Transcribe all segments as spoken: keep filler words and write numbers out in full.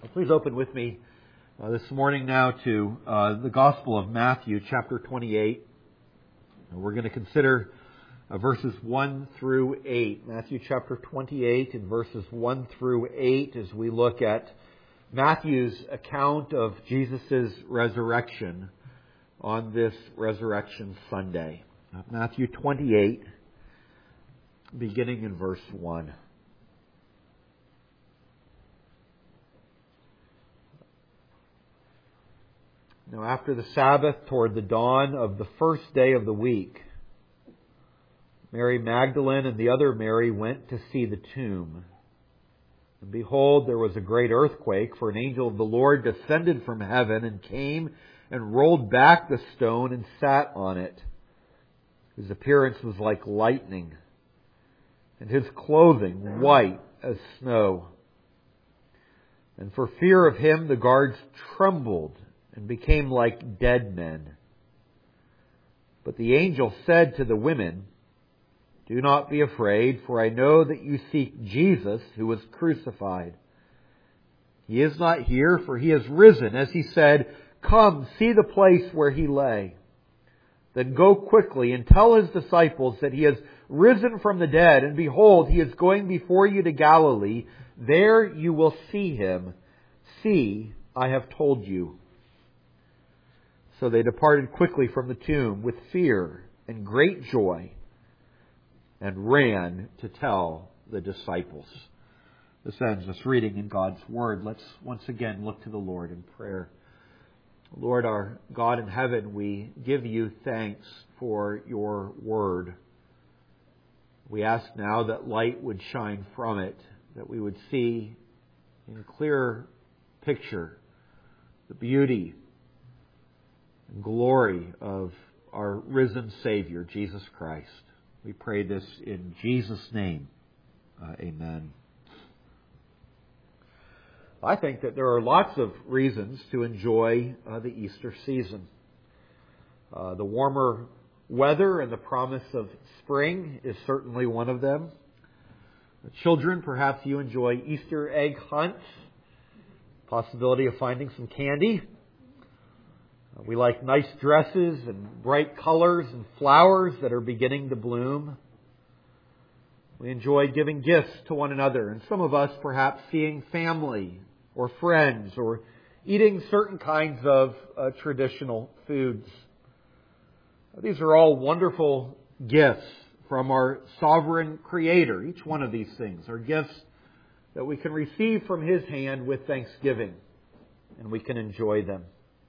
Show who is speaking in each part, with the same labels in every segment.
Speaker 1: Please open with me uh, this morning now to uh, the Gospel of Matthew, chapter twenty-eight. We're going to consider uh, verses one through eight. Matthew chapter twenty-eight and verses one through eight as we look at Matthew's account of Jesus' resurrection on this Resurrection Sunday. Uh, Matthew twenty-eight, beginning in verse one. Now after the Sabbath, toward the dawn of the first day of the week, Mary Magdalene and the other Mary went to see the tomb. And behold, there was a great earthquake, for an angel of the Lord descended from heaven and came and rolled back the stone and sat on it. His appearance was like lightning, and his clothing white as snow. And for fear of him, the guards trembled and became like dead men. But the angel said to the women, "Do not be afraid, for I know that you seek Jesus who was crucified. He is not here, for he has risen, as he said. Come, see the place where he lay. Then go quickly and tell his disciples that he has risen from the dead, and behold, he is going before you to Galilee. There you will see him. See, I have told you." So they departed quickly from the tomb with fear and great joy, and ran to tell the disciples. This ends this reading in God's Word. Let's once again look to the Lord in prayer. Lord, our God in heaven, we give you thanks for your Word. We ask now that light would shine from it, that we would see in a clear picture the beauty and glory of our risen Savior, Jesus Christ. We pray this in Jesus' name. Uh, amen. I think that there are lots of reasons to enjoy uh, the Easter season. Uh, the warmer weather and the promise of spring is certainly one of them. The children, perhaps you enjoy Easter egg hunts, possibility of finding some candy. We like nice dresses and bright colors and flowers that are beginning to bloom. We enjoy giving gifts to one another, and some of us perhaps seeing family or friends or eating certain kinds of uh, traditional foods. These are all wonderful gifts from our sovereign Creator. Each one of these things are gifts that we can receive from His hand with thanksgiving, and we can enjoy them.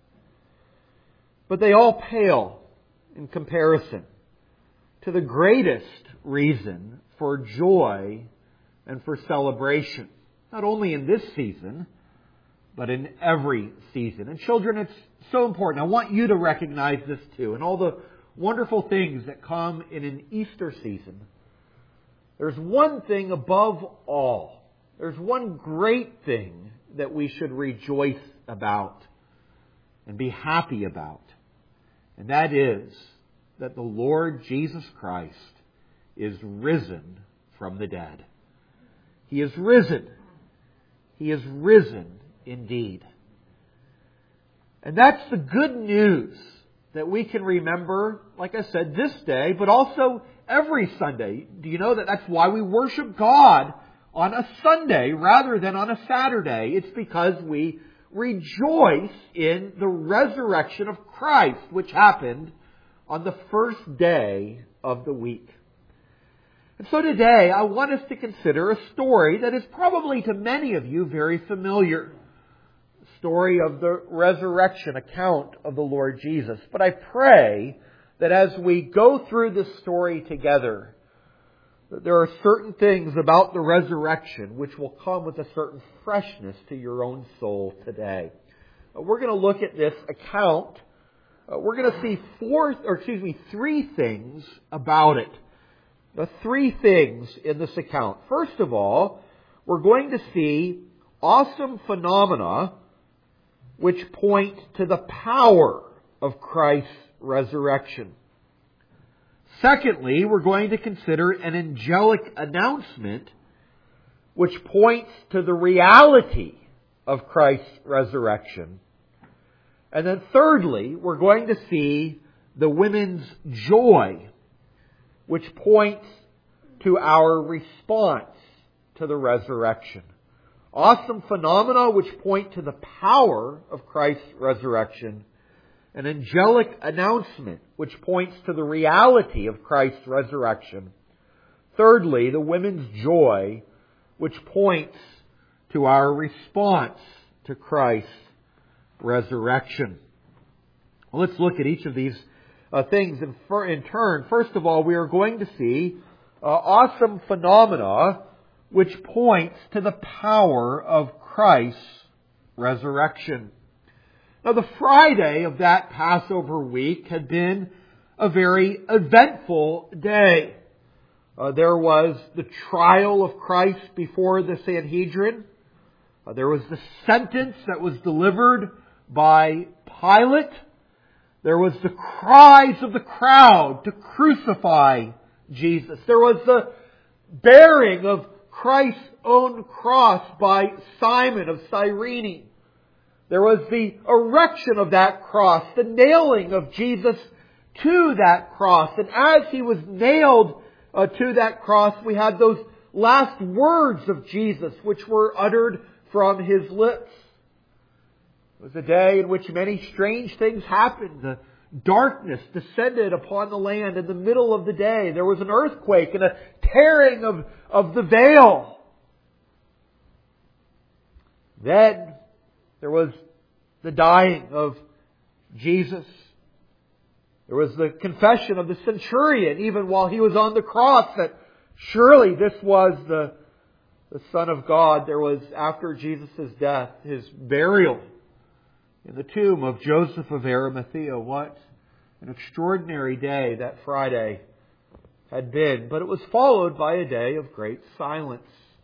Speaker 1: But they all pale in comparison to the greatest reason for joy and for celebration, not only in this season, but in every season. And children, it's so important. I want you to recognize this too. And all the wonderful things that come in an Easter season, there's one thing above all. There's one great thing that we should rejoice about and be happy about. And that is that the Lord Jesus Christ is risen from the dead. He is risen. He is risen indeed. And that's the good news that we can remember, like I said, this day, but also every Sunday. Do you know that that's why we worship God on a Sunday rather than on a Saturday? It's because we rejoice in the resurrection of Christ, which happened on the first day of the week. And so today I want us to consider a story that is probably to many of you very familiar. The story of the resurrection account of the Lord Jesus. But I pray that as we go through this story together, that there are certain things about the resurrection which will come with a certain freshness to your own soul today. We're going to look at this account. We're going to see four, or excuse me, three things about it. The three things in this account. First of all, we're going to see awesome phenomena which point to the power of Christ's resurrection. Secondly, we're going to consider an angelic announcement which points to the reality of Christ's resurrection. And then thirdly, we're going to see the women's joy, which points to our response to the resurrection. Awesome phenomena which point to the power of Christ's resurrection. An angelic announcement which points to the reality of Christ's resurrection. Thirdly, the women's joy which points to our response to Christ's resurrection. Well, let's look at each of these uh, things in, in turn. First of all, we are going to see uh, awesome phenomena which points to the power of Christ's resurrection. Now, the Friday of that Passover week had been a very eventful day. Uh, there was the trial of Christ before the Sanhedrin. Uh, there was the sentence that was delivered by Pilate. There was the cries of the crowd to crucify Jesus. There was the bearing of Christ's own cross by Simon of Cyrene. There was the erection of that cross, the nailing of Jesus to that cross. And as He was nailed uh, to that cross, we had those last words of Jesus which were uttered from His lips. It was a day in which many strange things happened. The darkness descended upon the land in the middle of the day. There was an earthquake and a tearing of, of the veil. Then there was the dying of Jesus. There was the confession of the centurion, even while he was on the cross, that surely this was the, the Son of God. There was, after Jesus' death, His burial in the tomb of Joseph of Arimathea. What an extraordinary day that Friday had been. But it was followed by a day of great silence.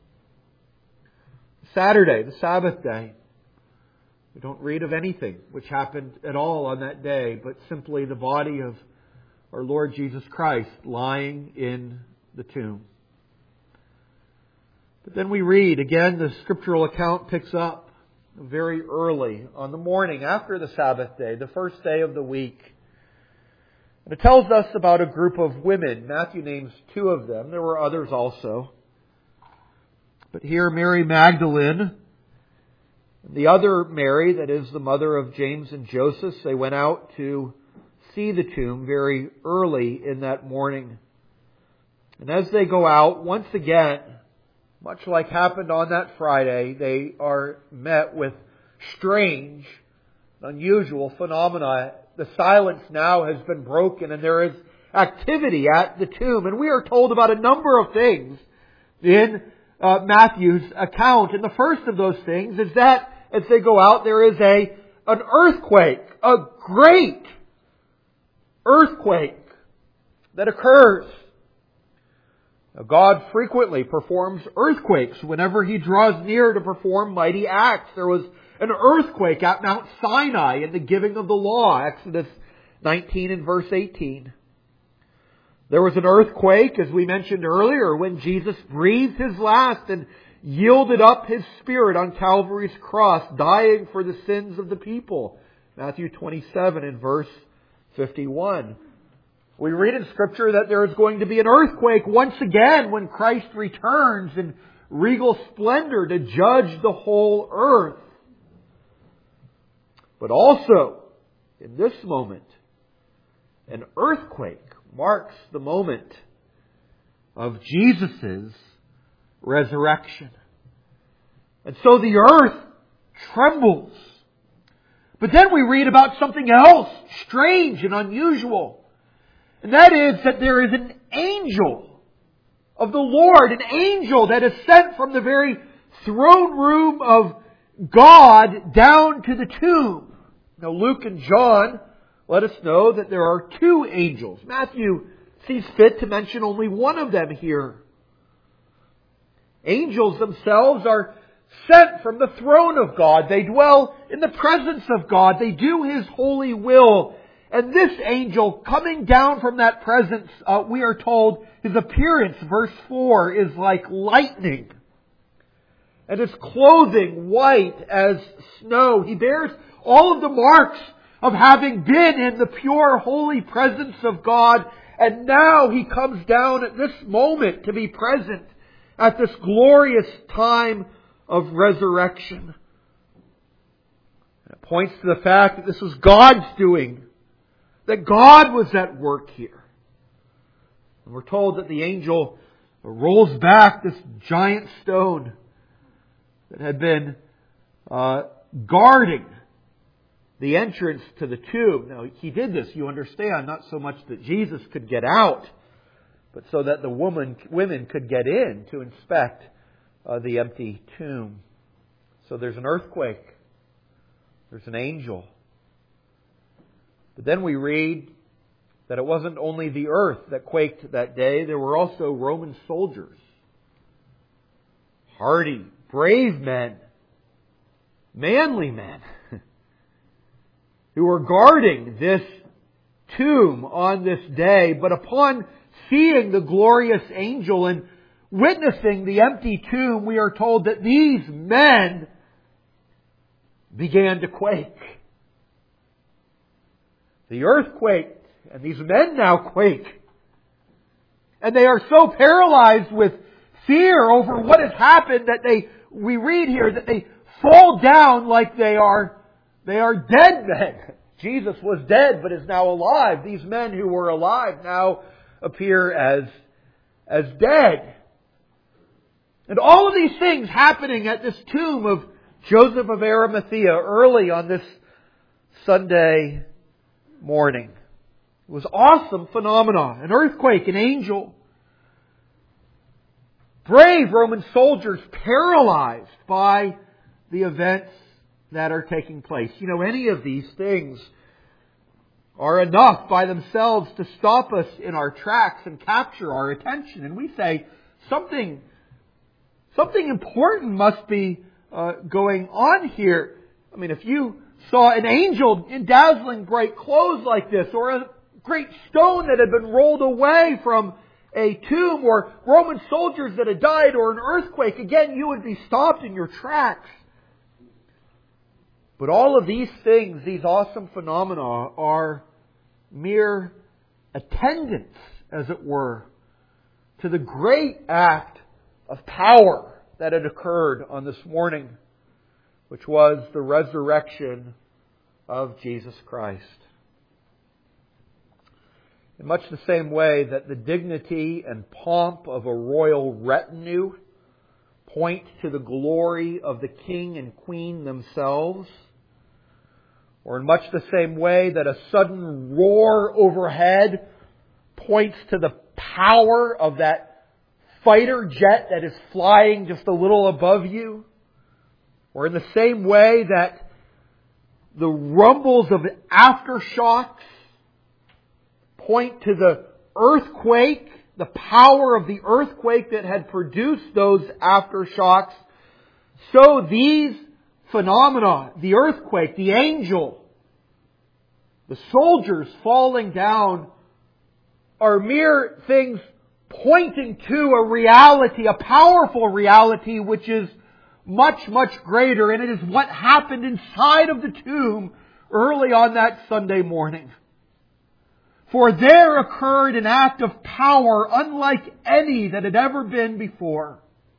Speaker 1: Saturday, the Sabbath day. We don't read of anything which happened at all on that day, but simply the body of our Lord Jesus Christ lying in the tomb. But then we read, again, the scriptural account picks up very early on the morning after the Sabbath day, the first day of the week. And it tells us about a group of women. Matthew names two of them. There were others also. But here Mary Magdalene, the other Mary, that is the mother of James and Joseph, they went out to see the tomb very early in that morning. And as they go out, once again, much like happened on that Friday, they are met with strange, unusual phenomena. The silence now has been broken and there is activity at the tomb. And we are told about a number of things in uh, Matthew's account. And the first of those things is that as they go out, there is a an earthquake, a great earthquake that occurs. Now, God frequently performs earthquakes whenever He draws near to perform mighty acts. There was an earthquake at Mount Sinai in the giving of the law, Exodus nineteen and verse eighteen. There was an earthquake, as we mentioned earlier, when Jesus breathed His last and yielded up His Spirit on Calvary's cross, dying for the sins of the people. Matthew twenty-seven and verse fifty-one. We read in Scripture that there is going to be an earthquake once again when Christ returns in regal splendor to judge the whole earth. But also, in this moment, an earthquake marks the moment of Jesus' resurrection. And so the earth trembles. But then we read about something else strange and unusual. And that is that there is an angel of the Lord, an angel that is sent from the very throne room of God down to the tomb. Now Luke and John let us know that there are two angels. Matthew sees fit to mention only one of them here. Angels themselves are sent from the throne of God. They dwell in the presence of God. They do His holy will. And this angel coming down from that presence, uh, we are told his appearance, verse four, is like lightning. and His clothing white as snow. He bears all of the marks of having been in the pure, holy presence of God. And now He comes down at this moment to be present at this glorious time of resurrection. It points to the fact that this was God's doing, that God was at work here. And we're told that the angel rolls back this giant stone that had been uh, guarding the entrance to the tomb. Now, He did this, you understand, not so much that Jesus could get out, but so that the woman, women could get in to inspect uh, the empty tomb. So there's an earthquake. There's an angel. But then we read that it wasn't only the earth that quaked that day. There were also Roman soldiers. Hardy, brave men. Manly men. Who were guarding this tomb on this day. But upon seeing the glorious angel and witnessing the empty tomb, we are told that these men began to quake. The earth quaked, and these men now quake. And they are so paralyzed with fear over what has happened that they, we read here, that they fall down like they are, they are dead men. Jesus was dead, but is now alive. These men who were alive now appear as, as dead. And all of these things happening at this tomb of Joseph of Arimathea early on this Sunday morning. It was awesome phenomena. An earthquake, an angel. Brave Roman soldiers paralyzed by the events that are taking place. You know, any of these things are enough by themselves to stop us in our tracks and capture our attention. And we say, something, something important must be uh, going on here. I mean, if you saw an angel in dazzling bright clothes like this, or a great stone that had been rolled away from a tomb, or Roman soldiers that had died, or an earthquake, again, you would be stopped in your tracks. But all of these things, these awesome phenomena, are mere attendants, as it were, to the great act of power that had occurred on this morning, which was the resurrection of Jesus Christ. In much the same way that the dignity and pomp of a royal retinue point to the glory of the king and queen themselves, or in much the same way that a sudden roar overhead points to the power of that fighter jet that is flying just a little above you, or in the same way that the rumbles of aftershocks point to the earthquake, the power of the earthquake that had produced those aftershocks, so these phenomena, the earthquake, the angel, the soldiers falling down, are mere things pointing to a reality, a powerful reality, which is much, much greater. And it is what happened inside of the tomb early on that Sunday morning. For there occurred an act of power unlike any that had ever been before.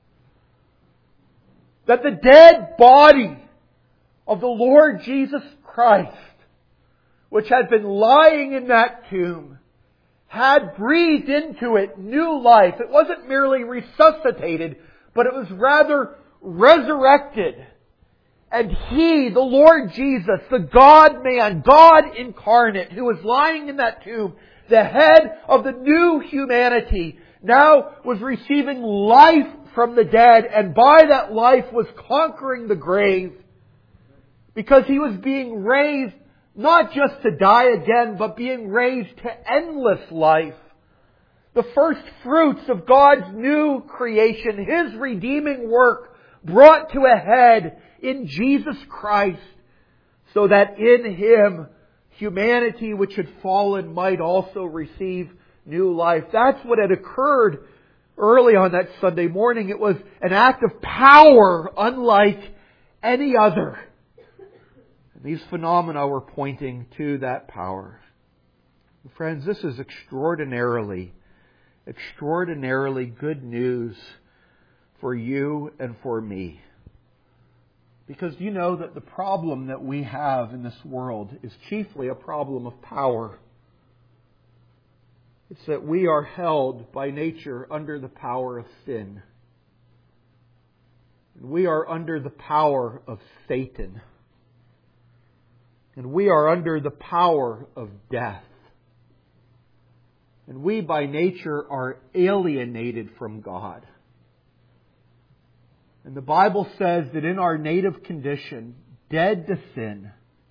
Speaker 1: That the dead body of the Lord Jesus Christ, which had been lying in that tomb, had breathed into it new life. It wasn't merely resuscitated, but it was rather resurrected. And He, the Lord Jesus, the God-man, God incarnate, who was lying in that tomb, the head of the new humanity, now was receiving life from the dead, and by that life was conquering the grave. Because He was being raised not just to die again, but being raised to endless life. The first fruits of God's new creation, His redeeming work brought to a head in Jesus Christ, so that in Him humanity which had fallen might also receive new life. That's what had occurred early on that Sunday morning, it was an act of power unlike any other. And these phenomena were pointing to that power. Friends, this is extraordinarily, extraordinarily good news for you and for me. Because you know that the problem that we have in this world is chiefly a problem of power. It's that we are held by nature under the power of sin. We are under the power of Satan. And we are under the power of death. And we by nature are alienated from God. And the Bible says that in our native condition, dead to sin,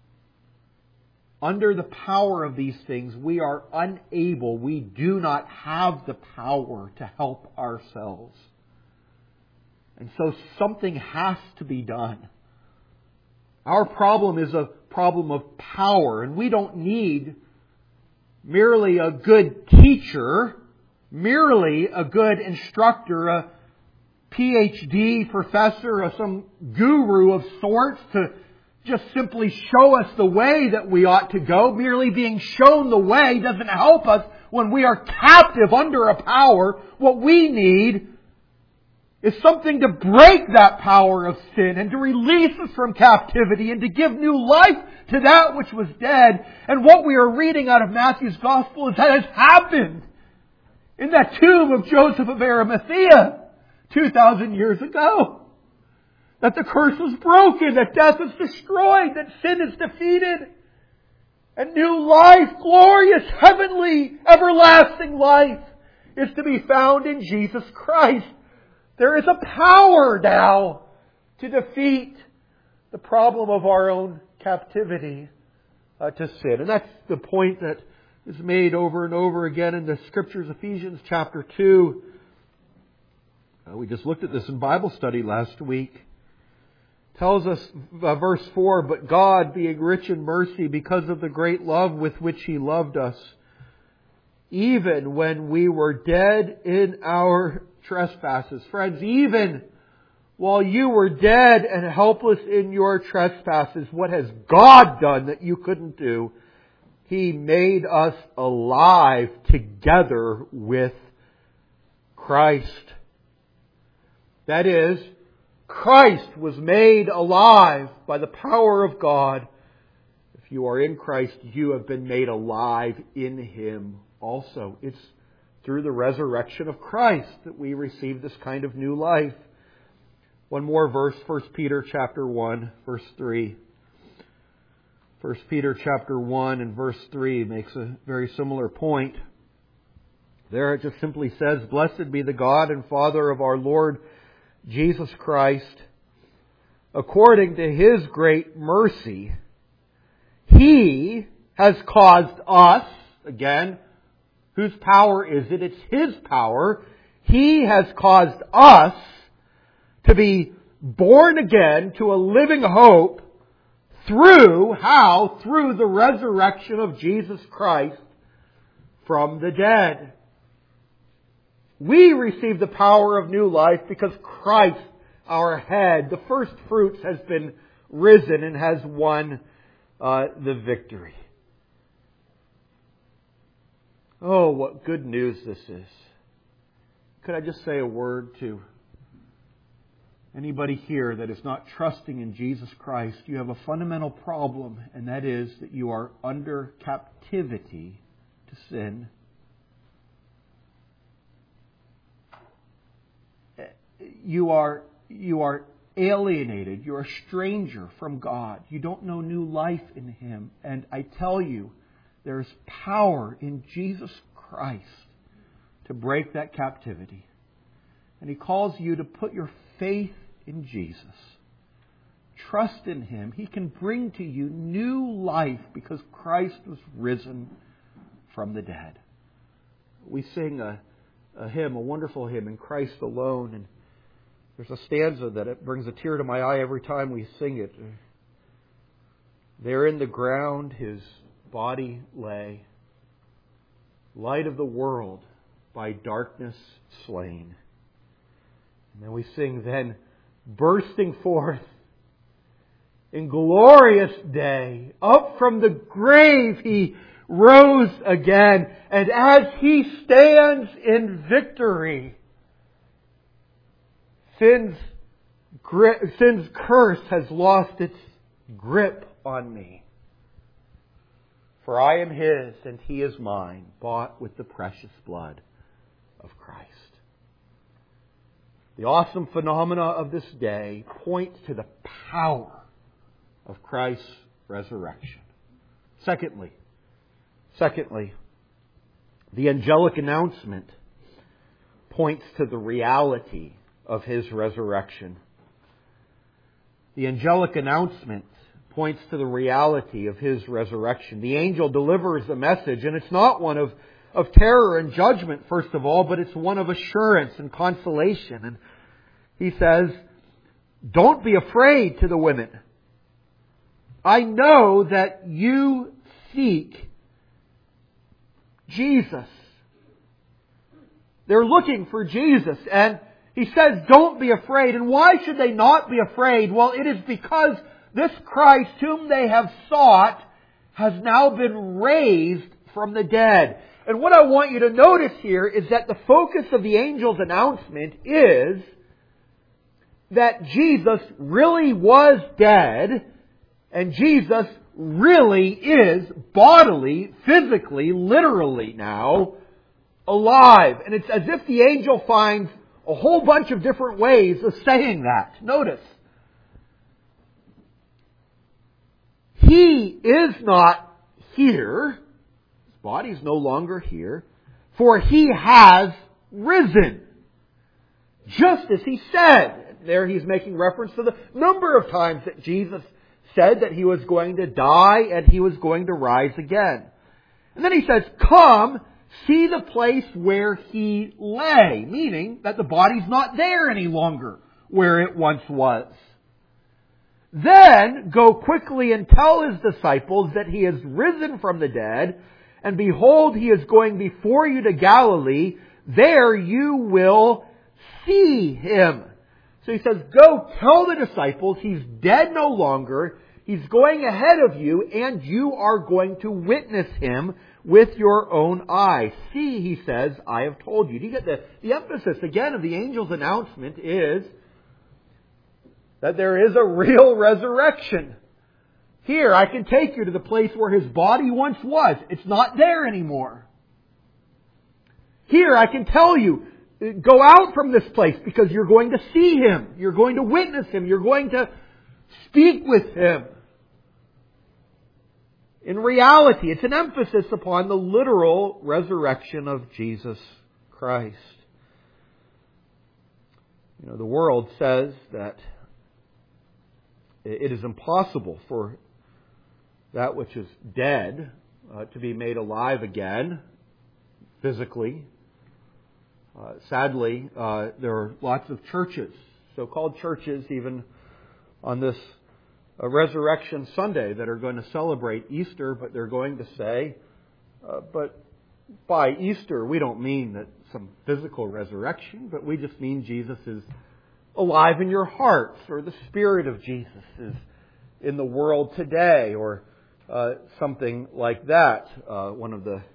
Speaker 1: under the power of these things, we are unable, we do not have the power to help ourselves. And so something has to be done. Our problem is a problem of power, and we don't need merely a good teacher, merely a good instructor, a P H D professor, or some guru of sorts to just simply show us the way that we ought to go. Merely being shown the way doesn't help us when we are captive under a power. What we need is something to break that power of sin and to release us from captivity and to give new life to that which was dead. And what we are reading out of Matthew's Gospel is that has happened in that tomb of Joseph of Arimathea two thousand years ago. That the curse was broken, that death is destroyed, that sin is defeated. And new life, glorious, heavenly, everlasting life is to be found in Jesus Christ. There is a power now to defeat the problem of our own captivity uh, to sin. And that's the point that is made over and over again in the Scriptures. Ephesians chapter two. Uh, we just looked at this in Bible study last week. Tells us, uh, verse four, but God, being rich in mercy, because of the great love with which He loved us, even when we were dead in our trespasses. Friends, even while you were dead and helpless in your trespasses, what has God done that you couldn't do? He made us alive together with Christ. That is, Christ was made alive by the power of God. If you are in Christ, you have been made alive in Him also. It's through the resurrection of Christ that we receive this kind of new life. One more verse, First Peter chapter one, verse three. First Peter chapter one and verse three makes a very similar point. There it just simply says, blessed be the God and Father of our Lord Jesus Christ, according to His great mercy, He has caused us, again, whose power is it? It's His power. He has caused us to be born again to a living hope through, how? Through the resurrection of Jesus Christ from the dead. We receive the power of new life because Christ, our head, the first fruits, has been risen and has won uh, the victory. Oh, what good news this is. Could I just say a word to anybody here that is not trusting in Jesus Christ? You have a fundamental problem, and that is that you are under captivity to sin. You are, you are alienated. You're a stranger from God. You don't know new life in Him. And I tell you, there's power in Jesus Christ to break that captivity. And He calls you to put your faith in Jesus. Trust in Him. He can bring to you new life because Christ was risen from the dead. We sing a, a hymn, a wonderful hymn, In Christ Alone. And there's a stanza that it brings a tear to my eye every time we sing it. There in the ground His body lay, light of the world, by darkness slain. And then we sing, then bursting forth in glorious day, up from the grave He rose again. And as He stands in victory, sin's, sin's curse has lost its grip on me. For I am His and He is mine, bought with the precious blood of Christ. The awesome phenomena of this day point to the power of Christ's resurrection. Secondly, secondly, the angelic announcement points to the reality of His resurrection. The angelic announcement points to the reality of His resurrection. The angel delivers a message, and it's not one of, of terror and judgment, first of all, but it's one of assurance and consolation. And he says, don't be afraid to the women. I know that you seek Jesus. They're looking for Jesus. And he says, don't be afraid. And why should they not be afraid? Well, it is because this Christ whom they have sought has now been raised from the dead. And what I want you to notice here is that the focus of the angel's announcement is that Jesus really was dead, and Jesus really is bodily, physically, literally now alive. And it's as if the angel finds a whole bunch of different ways of saying that. Notice, He is not here. His body is no longer here. For He has risen. Just as He said. There He's making reference to the number of times that Jesus said that He was going to die and He was going to rise again. And then He says, come, see the place where He lay. Meaning that the body's not there any longer where it once was. Then go quickly and tell His disciples that He is risen from the dead, and behold, He is going before you to Galilee. There you will see Him. So He says, go tell the disciples He's dead no longer. He's going ahead of you, and you are going to witness Him with your own eyes. See, He says, I have told you. Do you get the, the emphasis again of the angel's announcement is that there is a real resurrection. Here, I can take you to the place where His body once was. It's not there anymore. Here, I can tell you, go out from this place because you're going to see Him. You're going to witness Him. You're going to speak with Him. In reality, it's an emphasis upon the literal resurrection of Jesus Christ. You know, the world says that it is impossible for that which is dead uh, to be made alive again, physically. Uh, sadly, uh, there are lots of churches, so-called churches, even on this uh, Resurrection Sunday, that are going to celebrate Easter, but they're going to say, uh, but by Easter, we don't mean that some physical resurrection, but we just mean Jesus is alive in your hearts, or the Spirit of Jesus is in the world today, or uh, something like that. Uh, one of the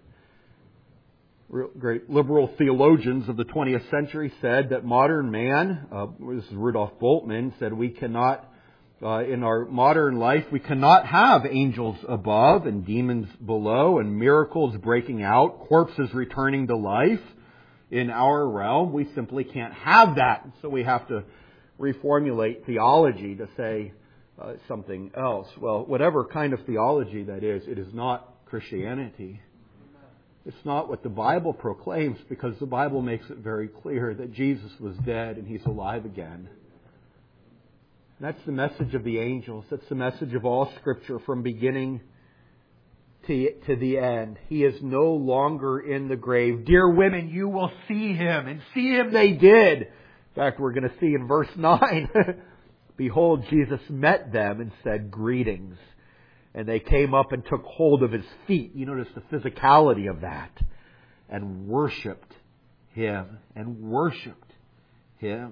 Speaker 1: great liberal theologians of the twentieth century said that modern man, uh, this is Rudolf Bultmann, said we cannot, uh, in our modern life, we cannot have angels above and demons below and miracles breaking out, corpses returning to life. In our realm, we simply can't have that. So we have to reformulate theology to say uh, something else. Well, whatever kind of theology that is, it is not Christianity. It's not what the Bible proclaims, because the Bible makes it very clear that Jesus was dead and He's alive again. And that's the message of the angels. That's the message of all Scripture from beginning to, to the end. He is no longer in the grave. Dear women, you will see Him. And see Him they did. In fact, we're going to see in verse nine. Behold, Jesus met them and said, greetings. And they came up and took hold of His feet. You notice the physicality of that. And worshipped Him and worshiped Him.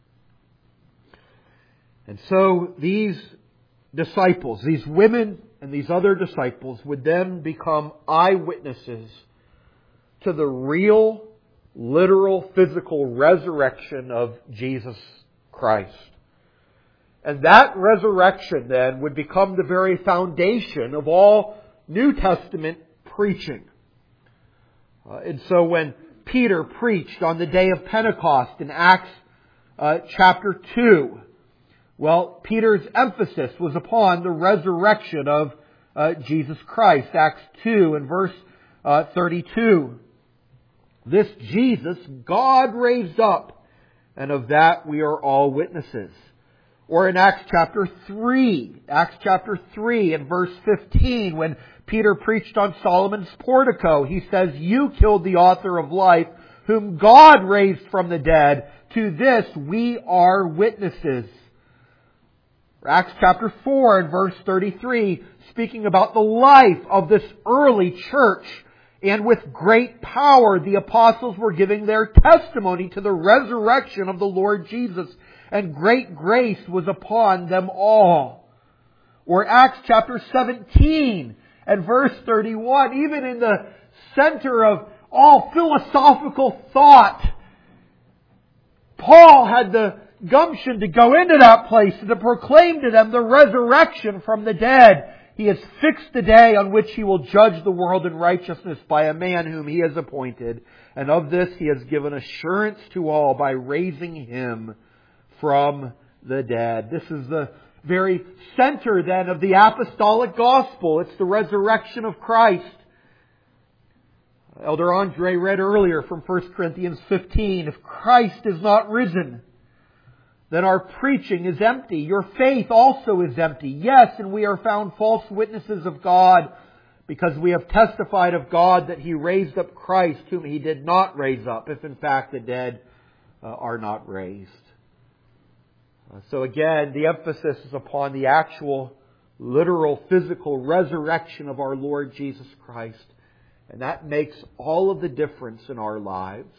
Speaker 1: And so these disciples, these women and these other disciples would then become eyewitnesses to the real, literal, physical resurrection of Jesus Christ. And that resurrection then would become the very foundation of all New Testament preaching. Uh, and so when Peter preached on the day of Pentecost in Acts uh, chapter two, well, Peter's emphasis was upon the resurrection of uh, Jesus Christ. Acts two and verse uh, thirty-two. This Jesus God raised up, and of that we are all witnesses. Or in Acts chapter three, Acts chapter three and verse fifteen, when Peter preached on Solomon's portico, he says, "You killed the author of life, whom God raised from the dead. To this we are witnesses." Acts chapter four and verse thirty-three, speaking about the life of this early church. And with great power the apostles were giving their testimony to the resurrection of the Lord Jesus. And great grace was upon them all. Or Acts chapter seventeen and verse thirty-one, even in the center of all philosophical thought, Paul had the gumption to go into that place and to proclaim to them the resurrection from the dead. He has fixed the day on which He will judge the world in righteousness by a man whom He has appointed. And of this He has given assurance to all by raising Him from the dead. This is the very center then of the apostolic gospel. It's the resurrection of Christ. Elder Andre read earlier from First Corinthians fifteen, "If Christ is not risen, then our preaching is empty. Your faith also is empty. Yes, and we are found false witnesses of God, because we have testified of God that He raised up Christ, whom He did not raise up, if in fact the dead uh, are not raised." Uh, so again, the emphasis is upon the actual, literal, physical resurrection of our Lord Jesus Christ. And that makes all of the difference in our lives.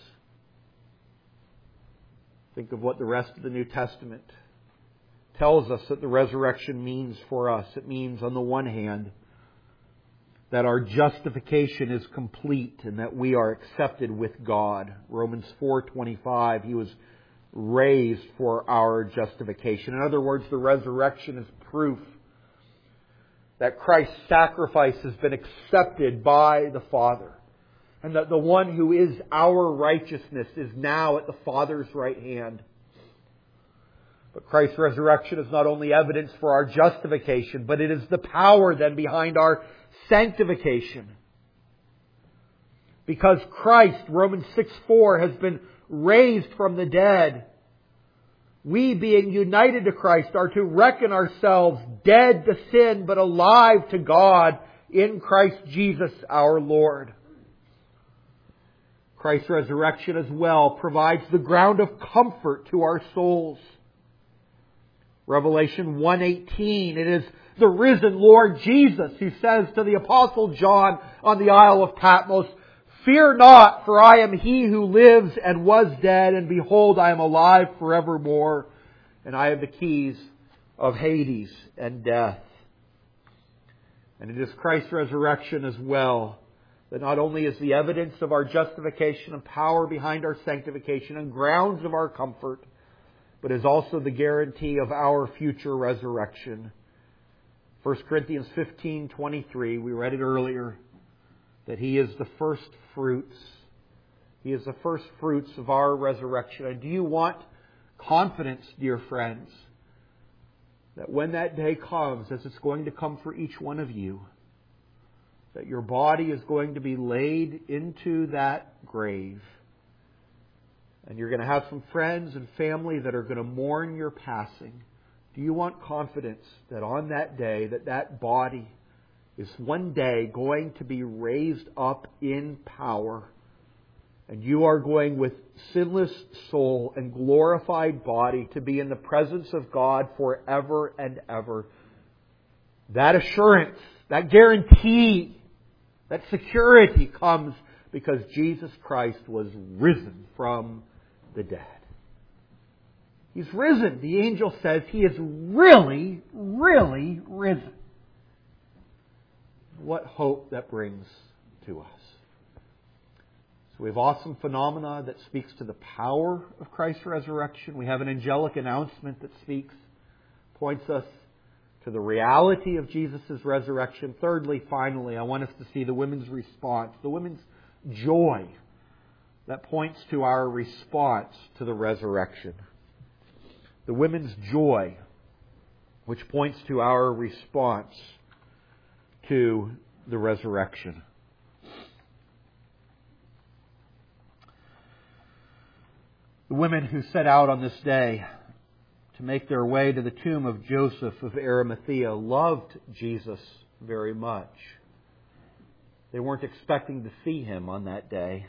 Speaker 1: Think of what the rest of the New Testament tells us that the resurrection means for us. It means, on the one hand, that our justification is complete and that we are accepted with God. Romans four twenty-five, He was raised for our justification. In other words, the resurrection is proof that Christ's sacrifice has been accepted by the Father, and that the one who is our righteousness is now at the Father's right hand. But Christ's resurrection is not only evidence for our justification, but it is the power then behind our sanctification. Because Christ, Romans six four, has been raised from the dead, we, being united to Christ, are to reckon ourselves dead to sin, but alive to God in Christ Jesus our Lord. Christ's resurrection as well provides the ground of comfort to our souls. Revelation one eighteen, it is the risen Lord Jesus who says to the Apostle John on the Isle of Patmos, "Fear not, for I am He who lives and was dead, and behold, I am alive forevermore, and I have the keys of Hades and death." And it is Christ's resurrection as well that not only is the evidence of our justification and power behind our sanctification and grounds of our comfort, but is also the guarantee of our future resurrection. First Corinthians fifteen twenty-three, we read it earlier, that He is the first fruits. He is the first fruits of our resurrection. And do you want confidence, dear friends, that when that day comes, as it's going to come for each one of you, that your body is going to be laid into that grave, and you're going to have some friends and family that are going to mourn your passing? Do you want confidence that on that day, that that body is one day going to be raised up in power, and you are going with sinless soul and glorified body to be in the presence of God forever and ever? That assurance, that guarantee, that security comes because Jesus Christ was risen from the dead. He's risen. The angel says He is really, really risen. What hope that brings to us. So we have awesome phenomena that speaks to the power of Christ's resurrection. We have an angelic announcement that speaks, points us to the reality of Jesus' resurrection. Thirdly, finally, I want us to see the women's response, the women's joy that points to our response to the resurrection. The women's joy, which points to our response to the resurrection. The women who set out on this day to make their way to the tomb of Joseph of Arimathea loved Jesus very much. They weren't expecting to see Him on that day.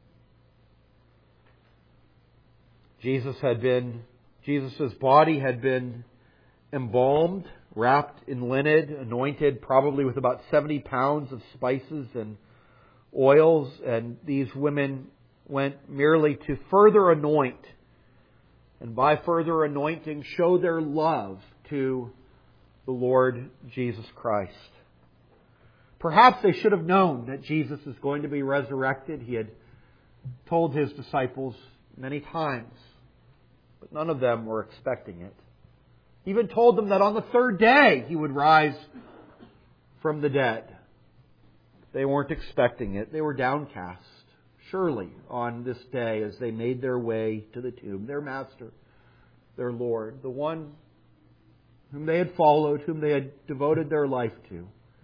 Speaker 1: Jesus had been, Jesus' body had been embalmed, wrapped in linen, anointed probably with about seventy pounds of spices and oils, and these women went merely to further anoint, and by further anointing show their love to the Lord Jesus Christ. Perhaps they should have known that Jesus is going to be resurrected. He had told His disciples many times, but none of them were expecting it. He even told them that on the third day He would rise from the dead. They weren't expecting it. They were downcast, surely, on this day as they made their way to the tomb. Their Master, their Lord, the one whom they had followed, whom they had devoted their life to,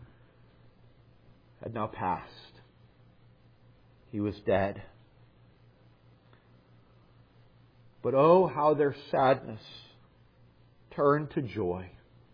Speaker 1: had now passed. He was dead. But oh, how their sadness turned to joy.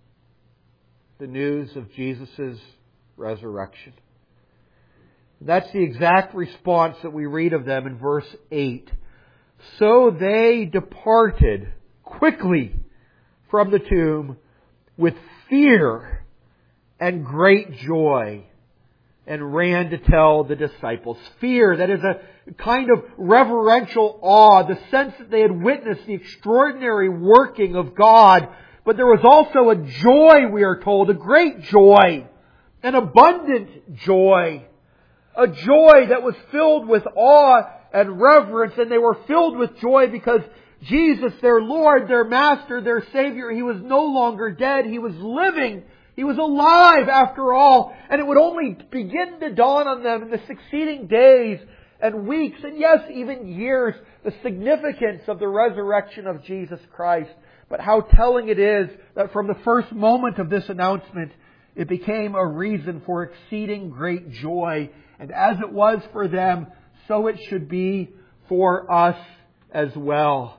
Speaker 1: The news of Jesus' resurrection. That's the exact response that we read of them in verse eight. So they departed quickly from the tomb with fear and great joy, and ran to tell the disciples. Fear, that is a kind of reverential awe, the sense that they had witnessed the extraordinary working of God. But there was also a joy, we are told, a great joy, an abundant joy, a joy that was filled with awe and reverence, and they were filled with joy because Jesus, their Lord, their Master, their Savior, He was no longer dead. He was living. He was alive after all. And it would only begin to dawn on them in the succeeding days and weeks, and yes, even years, the significance of the resurrection of Jesus Christ. But how telling it is that from the first moment of this announcement, it became a reason for exceeding great joy. And as it was for them, so it should be for us as well.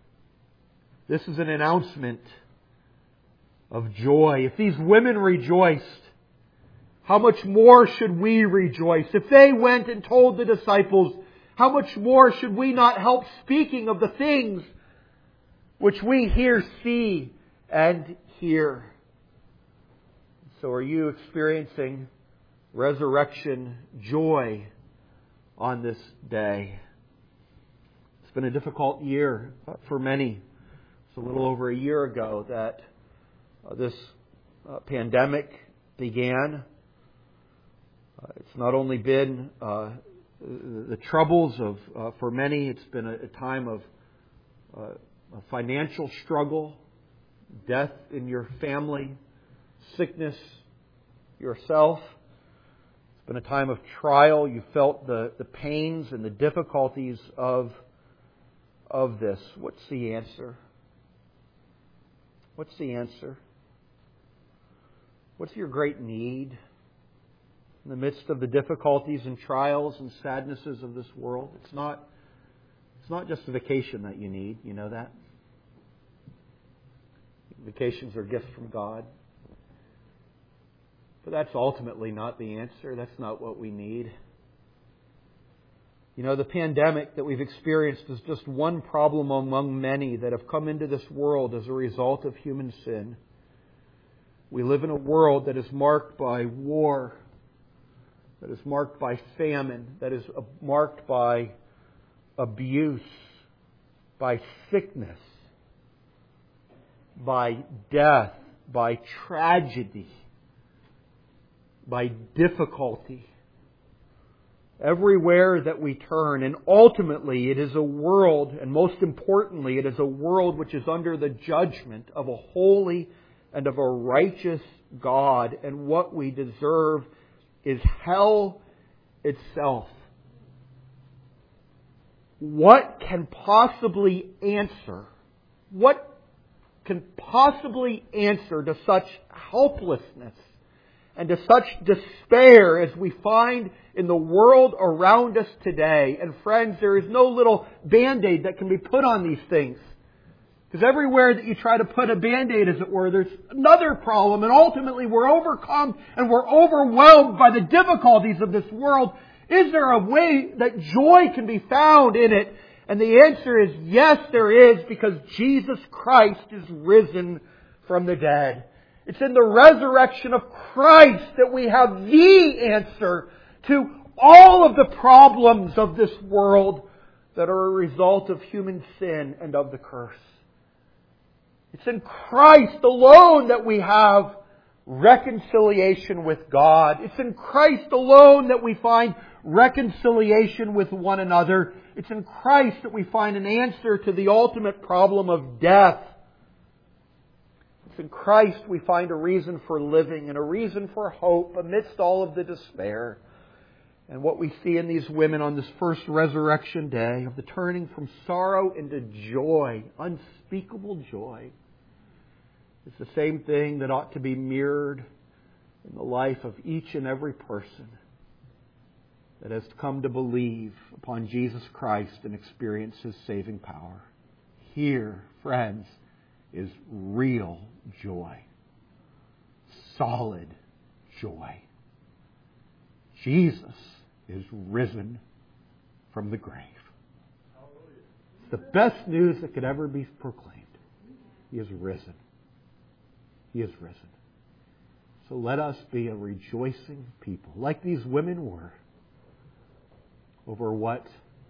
Speaker 1: This is an announcement of joy. If these women rejoiced, how much more should we rejoice? If they went and told the disciples, how much more should we not help speaking of the things which we here see and hear? So are you experiencing resurrection joy on this day? It's been a difficult year for many. It's a little over a year ago that uh, this uh, pandemic began. Uh, it's not only been uh, the troubles of, uh, for many, it's been a, a time of uh, a financial struggle, death in your family, sickness yourself. It's been a time of trial. You felt the, the pains and the difficulties of, of this. What's the answer? What's the answer? What's your great need in the midst of the difficulties and trials and sadnesses of this world? It's not, it's not just a vacation that you need. You know that? Vacations are gifts from God. But that's ultimately not the answer. That's not what we need. You know, the pandemic that we've experienced is just one problem among many that have come into this world as a result of human sin. We live in a world that is marked by war, that is marked by famine, that is marked by abuse, by sickness, by death, by tragedy, by difficulty. Everywhere that we turn, and ultimately it is a world, and most importantly, it is a world which is under the judgment of a holy and of a righteous God, and what we deserve is hell itself. What can possibly answer, what can possibly answer to such helplessness and to such despair as we find in the world around us today? And friends, there is no little Band-Aid that can be put on these things. Because everywhere that you try to put a Band-Aid, as it were, there's another problem. And ultimately we're overcome and we're overwhelmed by the difficulties of this world. Is there a way that joy can be found in it? And the answer is yes, there is, because Jesus Christ is risen from the dead. It's in the resurrection of Christ that we have the answer to all of the problems of this world that are a result of human sin and of the curse. It's in Christ alone that we have reconciliation with God. It's in Christ alone that we find reconciliation with one another. It's in Christ that we find an answer to the ultimate problem of death. It's in Christ we find a reason for living and a reason for hope amidst all of the despair. And what we see in these women on this first resurrection day of the turning from sorrow into joy, unspeakable joy, is the same thing that ought to be mirrored in the life of each and every person that has come to believe upon Jesus Christ and experience His saving power. Here, friends, is real joy. Solid joy. Jesus is risen from the grave. It's the best news that could ever be proclaimed. He is risen. He is risen. So let us be a rejoicing people, like these women were, over what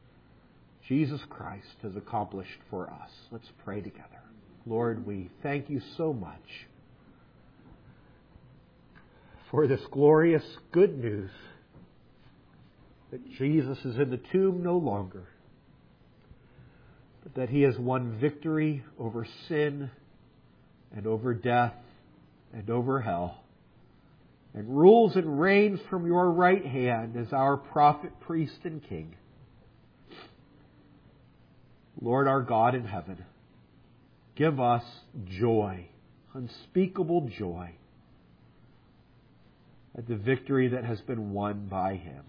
Speaker 1: Jesus Christ has accomplished for us. Let's pray together. Lord, we thank You so much for this glorious good news that Jesus is in the tomb no longer, but that He has won victory over sin and over death and over hell, and rules and reigns from Your right hand as our prophet, priest, and king. Lord, our God in heaven, give us joy, unspeakable joy, at the victory that has been won by Him.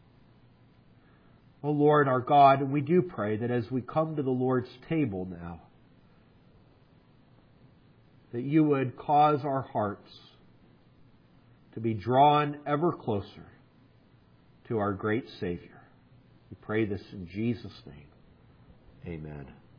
Speaker 1: O Lord, our God, and we do pray that as we come to the Lord's table now, that You would cause our hearts to be drawn ever closer to our great Savior. We pray this in Jesus' name. Amen.